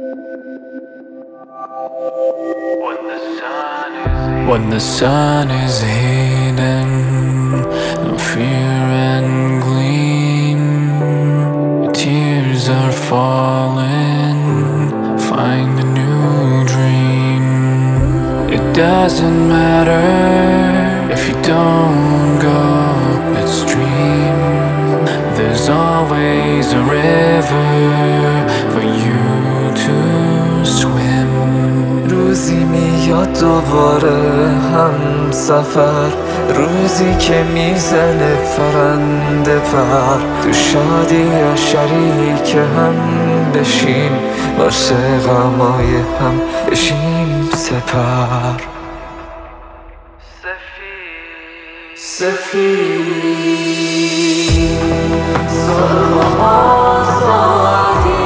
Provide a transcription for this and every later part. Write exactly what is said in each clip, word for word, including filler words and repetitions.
When the sun is hidden, no fear and gleam, tears are falling, find a new dream. It doesn't matter if you don't go upstream, there's always a river for you to swim. روزی میاد دوباره هم سفر، روزی که میزنه پرنده پر، تو شادی یا شریک هم بشیم، واسه غمای هم بشیم سپر. سفید سفید سالها آزادی،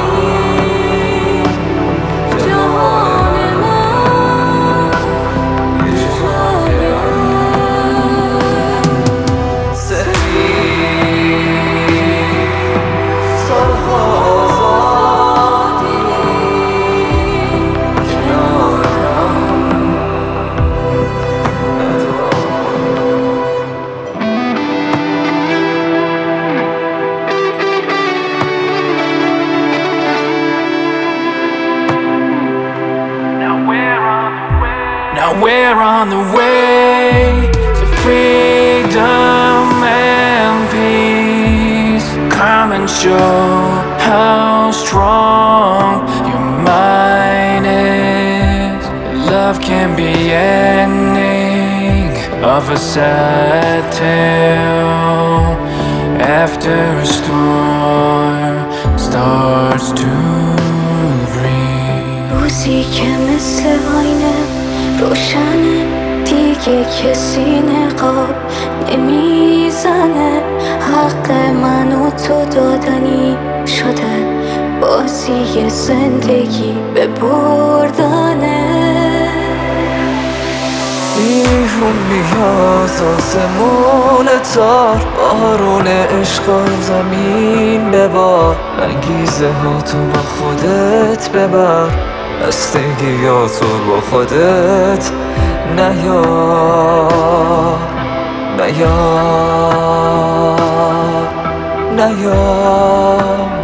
Now we're on the way to freedom and peace. Come and show how strong your mind is. Love can be ending of a sad tale after a storm starts to breathe. روزی که مثل آینه روشنه، دیگه کسی نقاب نمیزنه، حق من و تو دادنی شده، بازی زندگی به بردنه. بیرون میاد آسمون تار، بارون عشق و زمین ببار، انگیزه ها تو با خودت ببر، بستگیاتو با خودت نیار نیار نیار